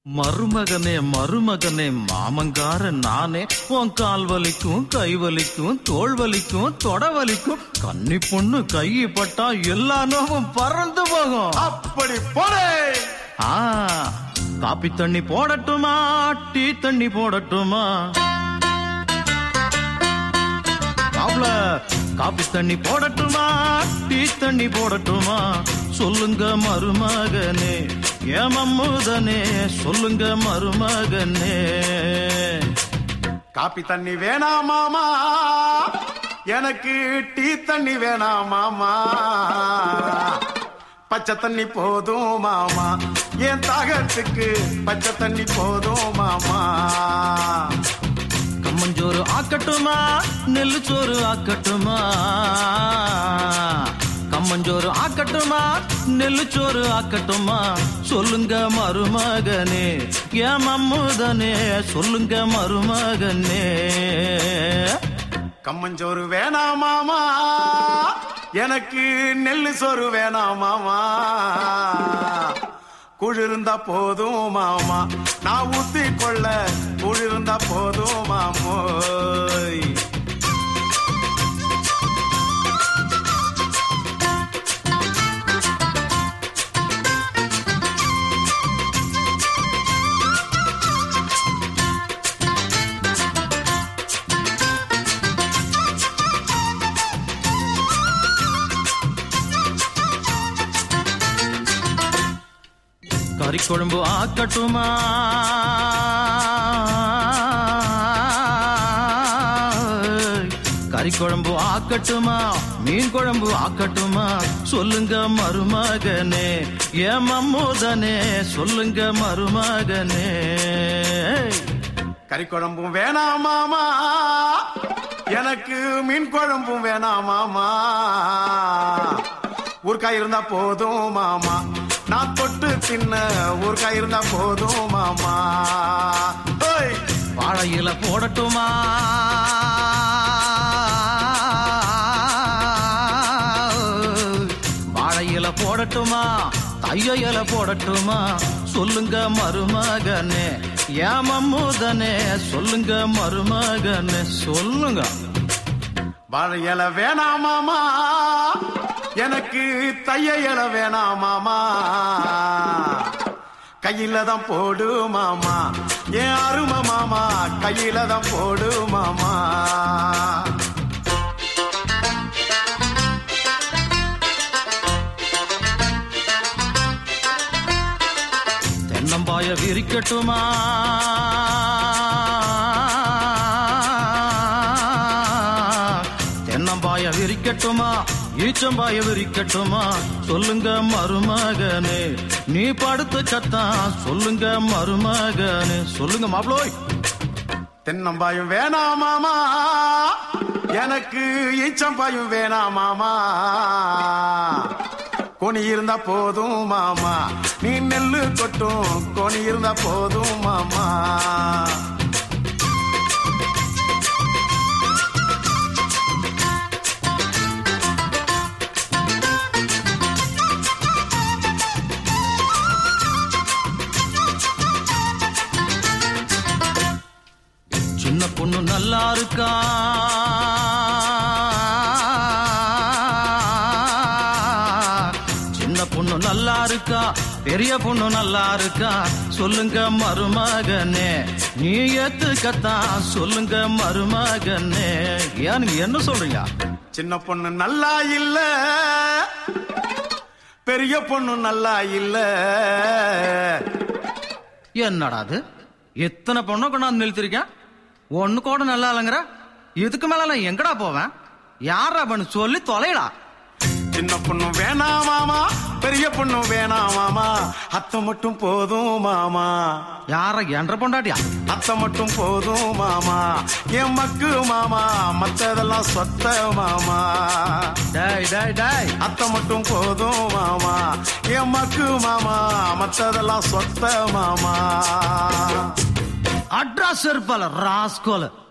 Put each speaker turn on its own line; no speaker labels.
மருமகனே மருமகனே மாமங்கார நானே உன் கால் வலிக்கும் கை வலிக்கும் தோள் வலிக்கும் தொட வலிக்கும் கன்னி பொண்ணு கையை பட்டா எல்லா நோவும் பறந்து போகும்.
அப்படி போடே.
காப்பி தண்ணி போடட்டுமா டீ தண்ணி போடட்டுமா? காப்பி தண்ணி போடட்டுமா டீ தண்ணி போடட்டுமா? சொல்லுங்க மருமகனே ஏமம்முதனே சொல்லுங்க மருமகனே.
காப்பி தண்ணி வேணாமாமா, எனக்கு டீ தண்ணி வேணாமாமா. பச்சை தண்ணி போதும் மாமா, என் தாகத்துக்கு பச்சை தண்ணி போதும் மாமா.
கம்மஞ்சோறு ஆக்கட்டுமா நெல்லு சோறு ஆக்கட்டுமா? கம்மஞ்சோறு ஆக்கட்டுமா நெல்லு சோறு ஆக்கட்டுமா? சொல்லுங்க மருமகனே ஏமம்முதனே சொல்லுங்க மருமகனே.
கம்மஞ்சோறு வேணாமாமா, எனக்கு நெல்லு சோறு வேணாமாமா. குளிர்ந்தா போதும் மாமா, நான் ஊத்தி கொள்ள குளிர்ந்தா போதும் மாமோய்.
கறி குழம்பு ஆக்கட்டுமா கறி குழம்பு ஆக்கட்டுமா மீன் குழம்பு ஆக்கட்டுமா? சொல்லுங்க மருமகனே ஏமம்முதனே சொல்லுங்க மருமகனே.
கறி குழம்பும் வேணாமாமா, எனக்கு மீன் குழம்பும் வேணாமாமா. ஊர்காய் இருந்தா போதும் மாமா, நான் தொட்டு தின்ன ஊர்காய் இருந்தா போதும் மாமா.
வாழையில போடட்டுமா வாழையில போடட்டுமா தையில போடட்டுமா? சொல்லுங்க மருமகனே ஏமம்முதனே சொல்லுங்க மருமகனே சொல்லுங்க.
வாழை இலை வேணாமாமா, எனக்கு தைய இலை வேணாமாமா. கையில தான் போடு மாமா, என் அருமை மாமா கையில தான் போடு மாமா.
தென்னம்பாய விரிக்கட்டுமா தென்னம்பாய விரிக்கட்டுமா ஈச்சம்பாய விரிக்கட்டுமா? சொல்லுங்க மருமகனே நீ படுத்து சத்தா சொல்லுங்க மருமகனே சொல்லுங்க மாப்ளோய்.
தென்னம்பாயும் வேணாமாமா, எனக்கு ஈச்சம்பாயும் வேணாமாமா. கோணி இருந்தா போதும் மாமா, நீ நெல்லு கொட்டும் கோணி இருந்தா போதும் மாமா.
சின்ன பொண்ணு நல்லா இருக்கா சின்ன பொண்ணு நல்லா இருக்கா பெரிய பொண்ணு நல்லா இருக்கா? சொல்லுங்க மருமகனே நீ ஏத்துக்கத்தா சொல்லுங்க மருமகனே. ஏன் நீங்க என்ன சொல்றீங்க?
சின்ன பொண்ணு நல்லா இல்ல பெரிய பொண்ணு நல்லா இல்ல.
என்னடா அது எத்தனை பொண்ணை கொண்டாந்து நிறுத்திருக்கேன், ஒண்ணு கூட நல்லா இல்லைங்கிற? இதுக்கு மேல நான் எங்கடா போவேன்? யாரா பண்ணு சொல்லி தொலைடா.
சின்ன பொண்ணு வேணாமாமா, பெரிய பொண்ணு வேணாமாமா. அத்தை மட்டும் போதும் மாமா.
யார என்ற பொண்டாட்டியா?
அத்தை மட்டும் போதும் மாமா, என் மக்கு மாமா மத்ததெல்லாம் சொத்த மாமா.
டேய் டேய் டேய்
அத்தை மட்டும் போதும் மாமா, என் மக்கு மாமா மத்ததெல்லாம் சொத்த மாமா.
அட்ரஸ் இருப்பால ராஸ்கோல.